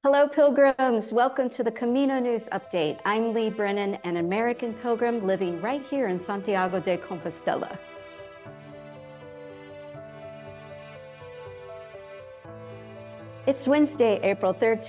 Hello, pilgrims. Welcome to the Camino News Update. I'm Lee Brennan, an American pilgrim living right here in Santiago de Compostela. It's Wednesday, April 3rd,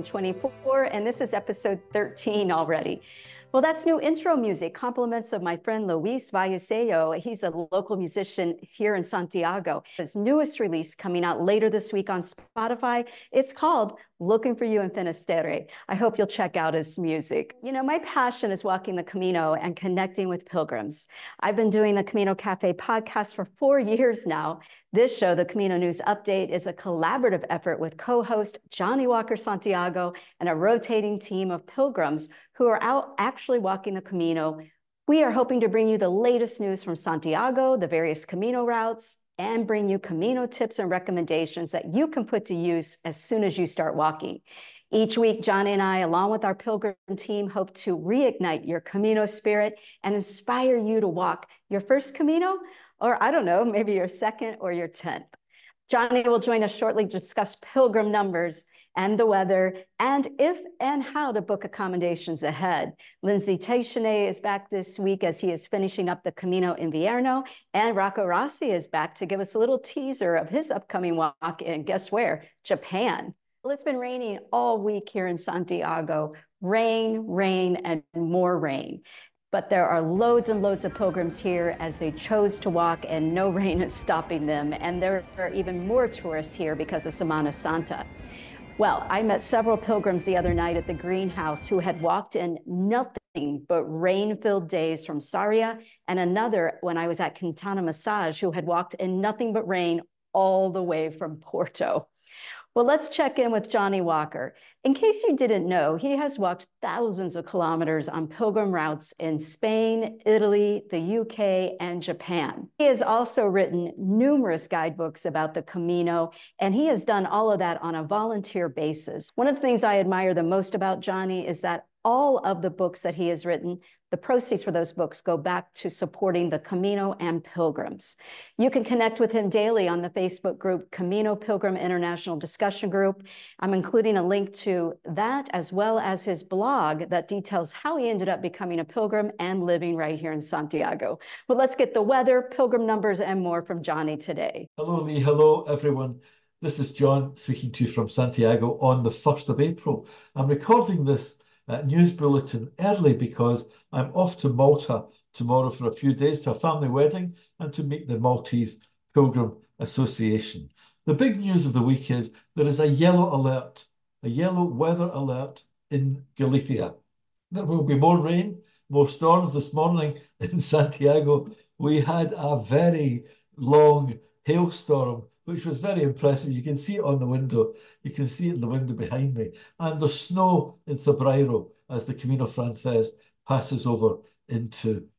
2024, and this is episode 13 already. Well, that's new intro music, compliments of my friend Luis Vallecillo. He's a local musician here in Santiago. His newest release coming out later this week on Spotify. It's called Looking for You in Finisterre. I hope you'll check out his music. You know, my passion is walking the Camino and connecting with pilgrims. I've been doing the Camino Cafe podcast for 4 years now. This show, the Camino News Update, is a collaborative effort with co-host Johnny Walker Santiago and a rotating team of pilgrims who are out actually walking the Camino. We are hoping to bring you the latest news from Santiago, the various Camino routes, and bring you Camino tips and recommendations that you can put to use as soon as you start walking. Each week, Johnny and I, along with our pilgrim team, hope to reignite your Camino spirit and inspire you to walk your first Camino, or I don't know, maybe your second or your 10th. Johnny will join us shortly to discuss pilgrim numbers and the weather, and if and how to book accommodations ahead. Lindsay Teixeira is back this week as he is finishing up the Camino Invierno, and Rocco Rossi is back to give us a little teaser of his upcoming walk in, guess where? Japan. Well, it's been raining all week here in Santiago. Rain, rain, and more rain. But there are loads and loads of pilgrims here as they chose to walk and no rain is stopping them. And there are even more tourists here because of Semana Santa. Well, I met several pilgrims the other night at the greenhouse who had walked in nothing but rain-filled days from Sarria, and another when I was at Quintana Massage who had walked in nothing but rain all the way from Porto. Well, let's check in with Johnny Walker. In case you didn't know, he has walked thousands of kilometers on pilgrim routes in Spain, Italy, the UK, and Japan. He has also written numerous guidebooks about the Camino, and he has done all of that on a volunteer basis. One of the things I admire the most about Johnny is that all of the books that he has written, the proceeds for those books go back to supporting the Camino and pilgrims. You can connect with him daily on the Facebook group Camino Pilgrim International Discussion Group. I'm including a link to that as well as his blog that details how he ended up becoming a pilgrim and living right here in Santiago. Well, let's get the weather, pilgrim numbers, and more from Johnny today. Hello, Lee. Hello, everyone. This is John speaking to you from Santiago on the 1st of April. I'm recording this news bulletin early because I'm off to Malta tomorrow for a few days to a family wedding and to meet the Maltese Pilgrim Association. The big news of the week is there is a yellow alert, a yellow weather alert in Galicia. There will be more rain, more storms this morning in Santiago. We had a very long hailstorm, which was very impressive. You can see it on the window. You can see it in the window behind me. And there's snow in Cebrairo as the Camino Frances passes over into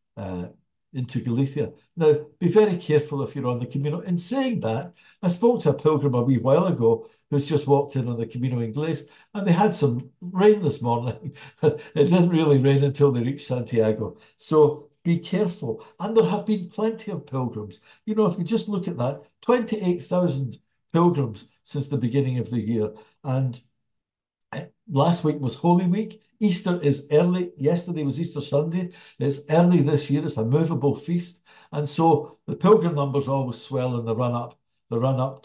Galicia. Now, be very careful if you're on the Camino. In saying that, I spoke to a pilgrim a wee while ago who's just walked in on the Camino Inglés, and they had some rain this morning. It didn't really rain until they reached Santiago. So be careful. And there have been plenty of pilgrims. You know, if you just look at that, 28,000 pilgrims since the beginning of the year. And last week was Holy Week. Easter is early. Yesterday was Easter Sunday. It's early this year. It's a movable feast. And so the pilgrim numbers always swell in the run up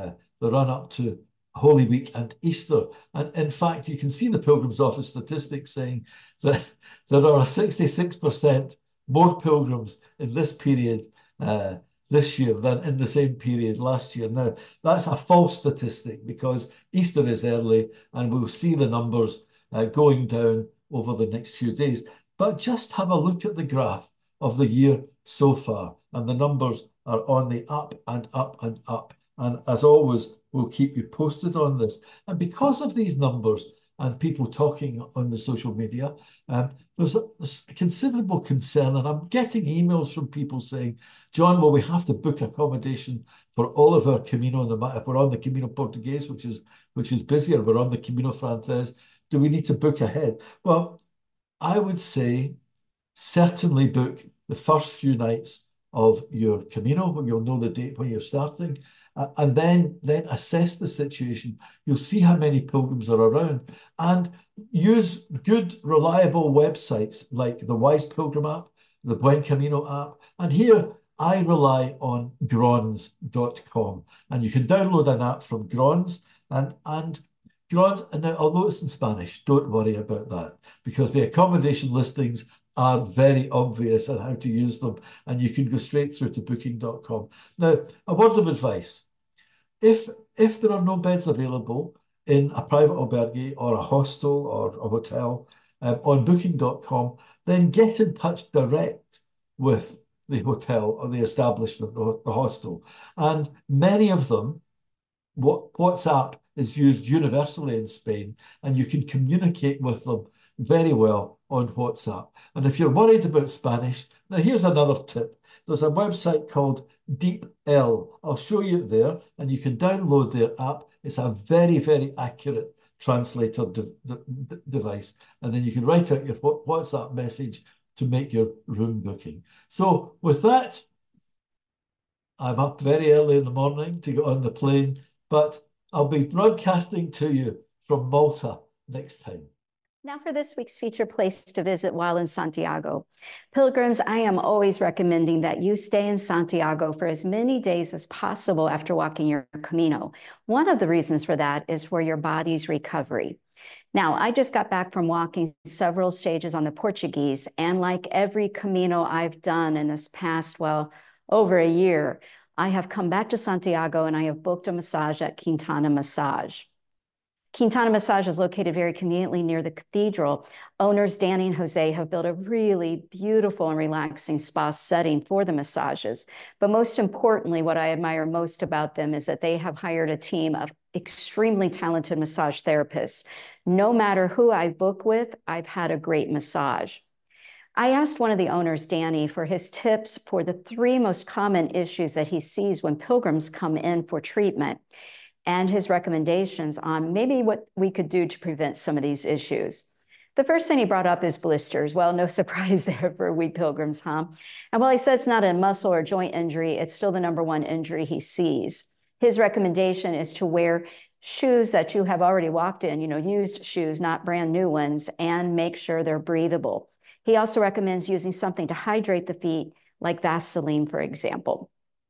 to Holy Week and Easter. And in fact, you can see the Pilgrims Office statistics saying that there are 66% more pilgrims in this period this year than in the same period last year. Now, that's a false statistic because Easter is early and we'll see the numbers going down over the next few days. But just have a look at the graph of the year so far, and the numbers are on the up and up and up. And as always, we'll keep you posted on this. And because of these numbers and people talking on the social media, there's a considerable concern. And I'm getting emails from people saying, John, well, we have to book accommodation for all of our Camino. If we're on the Camino Português, which is busy, or we're on the Camino Frances, do we need to book ahead? Well, I would say certainly book the first few nights of your Camino when you'll know the date when you're starting. and then assess the situation. You'll see how many pilgrims are around, and use good, reliable websites like the Wise Pilgrim app, the Buen Camino app, and here I rely on Grons.com, and you can download an app from Grons, and Grons, and now, although it's in Spanish, don't worry about that, because the accommodation listings are very obvious on how to use them, and you can go straight through to booking.com. Now, a word of advice. If there are no beds available in a private albergue or a hostel or a hotel on booking.com, then get in touch direct with the hotel or the establishment, the hostel. And many of them, WhatsApp is used universally in Spain, and you can communicate with them very well on WhatsApp. And if you're worried about Spanish, now here's another tip. There's a website called DeepL. I'll show you it there, and you can download their app. It's a very, very accurate translator device. And then you can write out your WhatsApp message to make your room booking. So with that, I'm up very early in the morning to get on the plane, but I'll be broadcasting to you from Malta next time. Now for this week's feature place to visit while in Santiago. Pilgrims, I am always recommending that you stay in Santiago for as many days as possible after walking your Camino. One of the reasons for that is for your body's recovery. Now, I just got back from walking several stages on the Portuguese, and like every Camino I've done in this past, well, over a year, I have come back to Santiago and I have booked a massage at Quintana Massage. Quintana Massage is located very conveniently near the cathedral. Owners Danny and Jose have built a really beautiful and relaxing spa setting for the massages. But most importantly, what I admire most about them is that they have hired a team of extremely talented massage therapists. No matter who I book with, I've had a great massage. I asked one of the owners, Danny, for his tips for the 3 most common issues that he sees when pilgrims come in for treatment, and his recommendations on maybe what we could do to prevent some of these issues. The first thing he brought up is blisters. Well, no surprise there for we pilgrims, huh? And while he said it's not a muscle or joint injury, it's still the #1 injury he sees. His recommendation is to wear shoes that you have already walked in, used shoes, not brand new ones, and make sure they're breathable. He also recommends using something to hydrate the feet, like Vaseline, for example.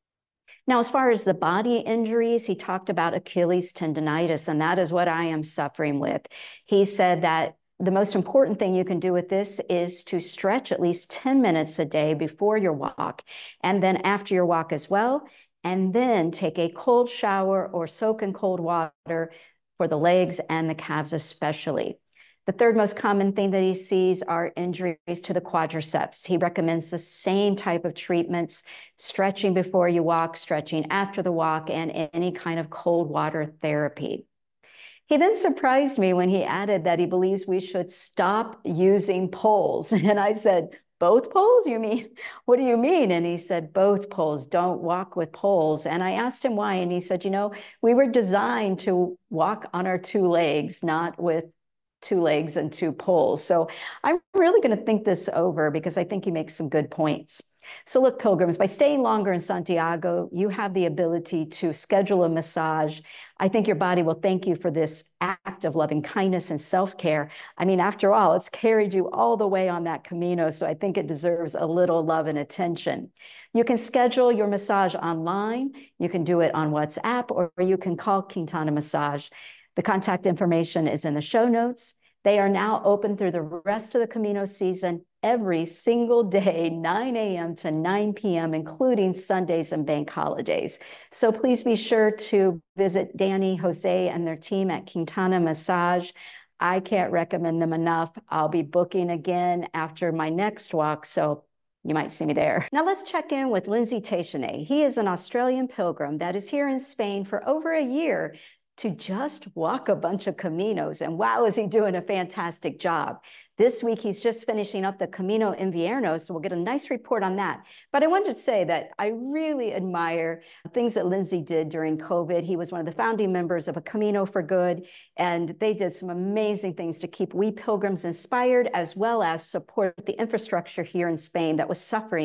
Now, as far as the body injuries, he talked about Achilles tendonitis, and that is what I am suffering with. He said that the most important thing you can do with this is to stretch at least 10 minutes a day before your walk, and then after your walk as well, and then take a cold shower or soak in cold water for the legs and the calves especially. The third most common thing that he sees are injuries to the quadriceps. He recommends the same type of treatments: stretching before you walk, stretching after the walk, and any kind of cold water therapy. He then surprised me when he added that he believes we should stop using poles. And I said, both poles? What do you mean? And he said, both poles. Don't walk with poles. And I asked him why, and he said, we were designed to walk on our 2 legs, not with 2 legs and 2 poles. So I'm really going to think this over, because I think he makes some good points. So look, pilgrims, by staying longer in Santiago, you have the ability to schedule a massage. I think your body will thank you for this act of loving kindness and self-care. I mean, after all, it's carried you all the way on that Camino, so I think it deserves a little love and attention. You can schedule your massage online. You can do it on WhatsApp, or you can call Quintana Massage. The contact information is in the show notes. They are now open through the rest of the Camino season, every single day, 9 a.m. to 9 p.m., including Sundays and bank holidays. So please be sure to visit Danny, Jose, and their team at Quintana Massage. I can't recommend them enough. I'll be booking again after my next walk, so you might see me there. Now let's check in with Lindsay Teixeira. He is an Australian pilgrim that is here in Spain for over a year to just walk a bunch of Caminos. And wow, is he doing a fantastic job. This week, he's just finishing up the Camino Invierno, so we'll get a nice report on that. But I wanted to say that I really admire things that Lindsay did during COVID. He was one of the founding members of A Camino for Good, and they did some amazing things to keep we pilgrims inspired, as well as support the infrastructure here in Spain that was suffering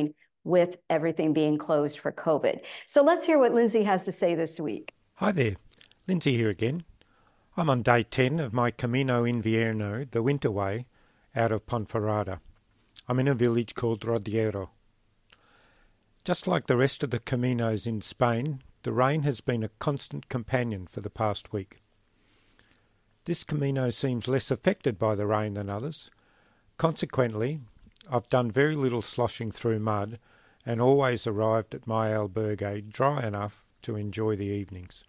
with everything being closed for COVID. So let's hear what Lindsay has to say this week. Hi there, Lindsay here again. I'm on day 10 of my Camino Invierno, the winter way, out of Ponferrada. I'm in a village called Rodiero. Just like the rest of the Caminos in Spain, the rain has been a constant companion for the past week. This Camino seems less affected by the rain than others. Consequently, I've done very little sloshing through mud and always arrived at my albergue dry enough to enjoy the evenings.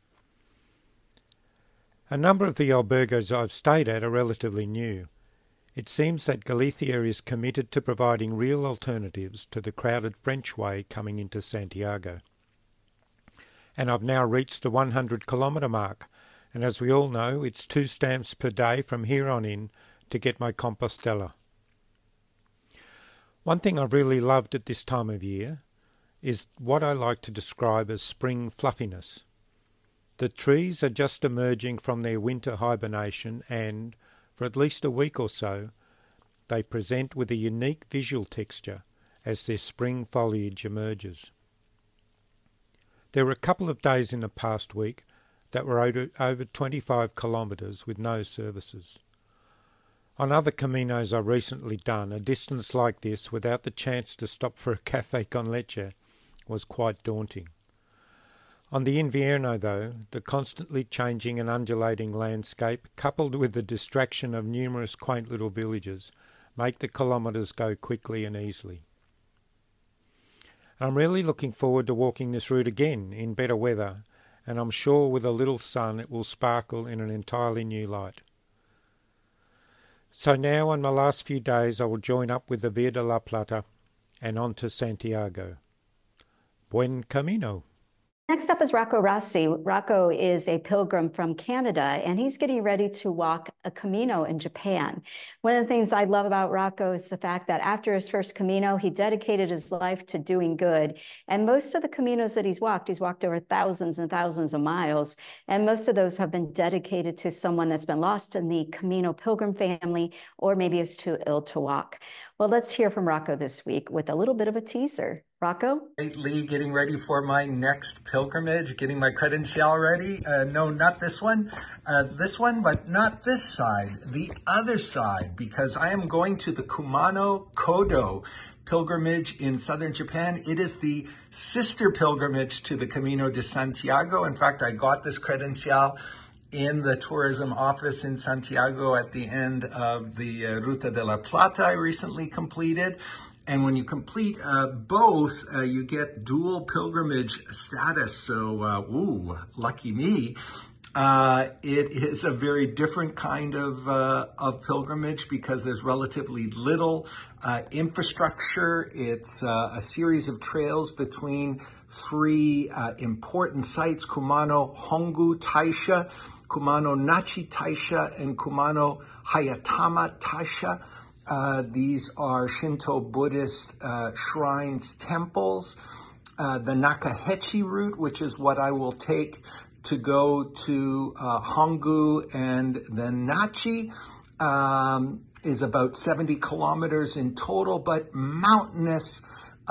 A number of the albergues I've stayed at are relatively new. It seems that Galicia is committed to providing real alternatives to the crowded French way coming into Santiago. And I've now reached the 100-kilometre mark, and as we all know, it's 2 stamps per day from here on in to get my Compostela. One thing I've really loved at this time of year is what I like to describe as spring fluffiness. The trees are just emerging from their winter hibernation and, for at least a week or so, they present with a unique visual texture as their spring foliage emerges. There were a couple of days in the past week that were over 25 kilometres with no services. On other Caminos I've recently done, a distance like this without the chance to stop for a café con leche was quite daunting. On the Invierno, though, the constantly changing and undulating landscape, coupled with the distraction of numerous quaint little villages, make the kilometres go quickly and easily. I'm really looking forward to walking this route again in better weather, and I'm sure with a little sun it will sparkle in an entirely new light. So now on my last few days I will join up with the Via de la Plata and on to Santiago. Buen camino! Next up is Rocco Rossi. Rocco is a pilgrim from Canada, and he's getting ready to walk a Camino in Japan. One of the things I love about Rocco is the fact that after his first Camino, he dedicated his life to doing good. And most of the Caminos that he's walked over thousands and thousands of miles, and most of those have been dedicated to someone that's been lost in the Camino pilgrim family, or maybe is too ill to walk. Well, let's hear from Rocco this week with a little bit of a teaser. Rocco? Lately, getting ready for my next pilgrimage, getting my credencial ready. No, not this one, but not this side, the other side, because I am going to the Kumano Kodo pilgrimage in southern Japan. It is the sister pilgrimage to the Camino de Santiago. In fact, I got this credencial in the tourism office in Santiago at the end of the Ruta de la Plata I recently completed. And when you complete both, you get dual pilgrimage status. So, lucky me. It is a very different kind of pilgrimage because there's relatively little infrastructure. It's a series of trails between 3 important sites: Kumano Hongu Taisha, Kumano Nachi Taisha, and Kumano Hayatama Taisha. These are Shinto Buddhist shrines, temples. The Nakahechi route, which is what I will take to go to Hongu and then Nachi, is about 70 kilometers in total, but mountainous,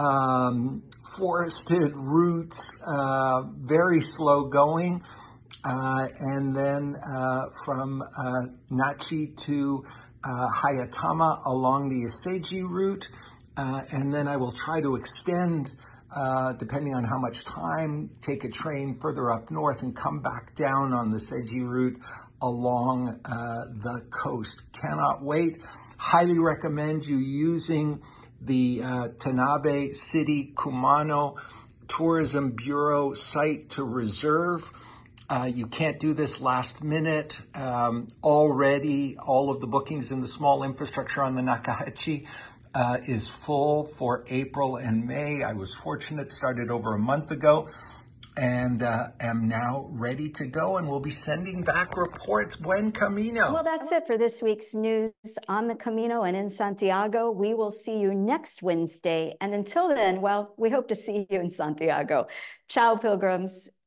forested routes, very slow going. And then from Nachi to Hayatama along the Iseji route, and then I will try to extend, depending on how much time, take a train further up north and come back down on the Seiji route along the coast. Cannot wait. Highly recommend you using the Tanabe City Kumano Tourism Bureau site to reserve. You can't do this last minute. Already, all of the bookings in the small infrastructure on the Nakahachi is full for April and May. I was fortunate, started over a month ago, and am now ready to go, and we'll be sending back reports. Buen camino. Well, that's it for this week's news on the Camino and in Santiago. We will see you next Wednesday. And until then, well, we hope to see you in Santiago. Ciao, pilgrims.